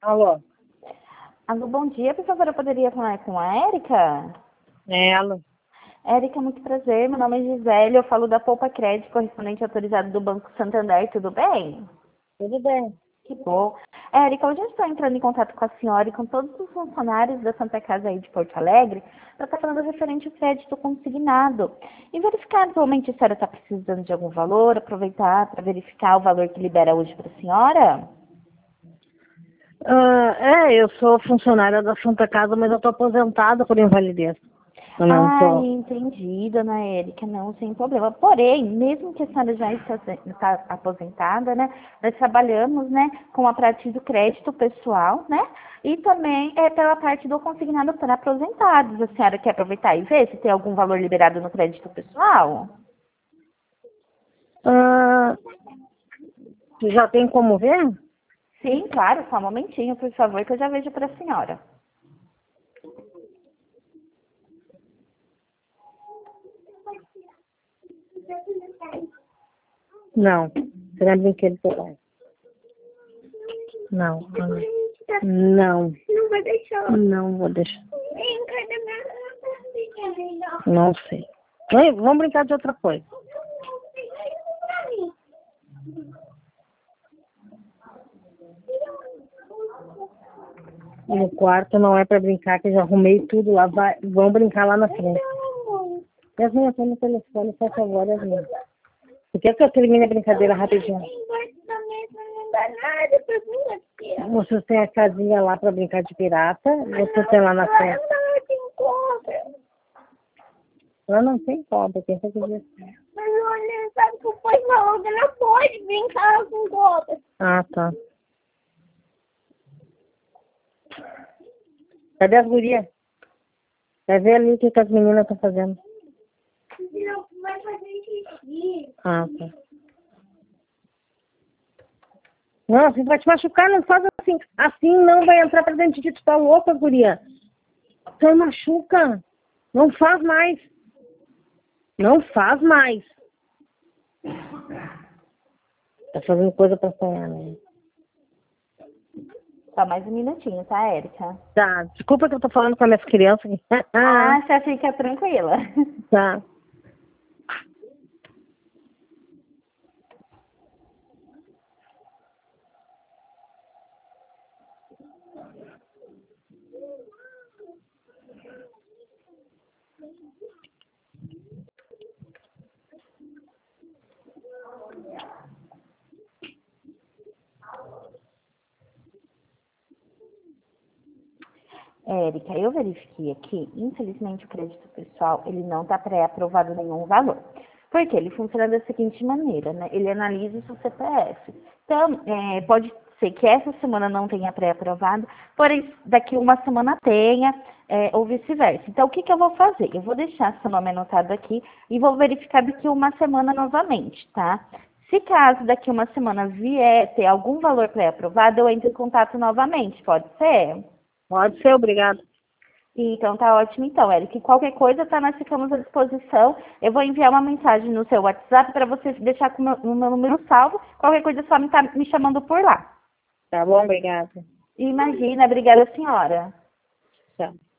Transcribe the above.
Alô, Alô, bom dia. Por favor, eu poderia falar com a Érica? é ela. Érica, muito prazer. Meu nome é Gisele. Eu falo da Poupa Crédito, correspondente autorizado do Banco Santander. Tudo bem? Tudo bem. Que bom. Érica, hoje eu estou entrando em contato com a senhora e com todos os funcionários da Santa Casa aí de Porto Alegre para estar falando referente ao crédito consignado. E verificar atualmente se a senhora está precisando de algum valor, aproveitar para verificar o valor que libera hoje para a senhora. Eu sou funcionária da Santa Casa, mas eu tô aposentada por invalidez. Eu não Ah, tô. entendi, dona Érica, não, sem problema. Porém, mesmo que a senhora já está aposentada, né, nós trabalhamos, né, com a parte do crédito pessoal, né, e também pela parte do consignado para aposentados. A senhora quer aproveitar e ver se tem algum valor liberado no crédito pessoal? Ah, já tem como ver? Sim, claro, só um momentinho, por favor, que eu já vejo para a senhora. Não. Você não é brinquedo que eu tenho. Não. Não. Não vou deixar. Não vou deixar. Não sei. Ei, vamos brincar de outra coisa. No quarto não é pra brincar, que eu já arrumei tudo lá. Vamos brincar lá na frente. Yasmin, eu tô no telefone, por favor, Yasmin. Você quer que eu termine a brincadeira rapidinho? Vocês têm a casinha lá pra brincar de pirata. Vocês têm lá na frente. Lá não tem cobra, tem que dizer. Mas olha, sabe que o pai falou que não pode brincar com cobra. Ah, tá. Cadê as gurias? Vai ver ali o que as meninas estão fazendo. Não, vai fazer xixi. Ah, tá. Não, você vai te machucar, não faz assim. Assim não vai entrar pra dentro de tu, tá louca, guria. Você machuca. Não faz mais. Não faz mais. Tá fazendo coisa pra sonhar, né? Só mais um minutinho, tá, Érica? Tá, desculpa que eu tô falando com as minhas crianças. Ah, já fica tranquila. Tá. Érica, eu verifiquei aqui, infelizmente o crédito pessoal, ele não está pré-aprovado nenhum valor. Porque ele funciona da seguinte maneira, né? Ele analisa o seu CPF. Então, pode ser que essa semana não tenha pré-aprovado, porém daqui uma semana tenha, ou vice-versa. Então, o que eu vou fazer? Eu vou deixar seu nome anotado aqui e vou verificar daqui uma semana novamente, tá? Se caso daqui uma semana vier ter algum valor pré-aprovado, eu entro em contato novamente, pode ser? Pode ser, obrigado. Então tá ótimo então, Eric. Qualquer coisa, tá, nós ficamos à disposição. Eu vou enviar uma mensagem no seu WhatsApp para você deixar com o meu número salvo. Qualquer coisa, só me chamando por lá. Tá bom, obrigado. Imagina, obrigada, senhora. Tchau.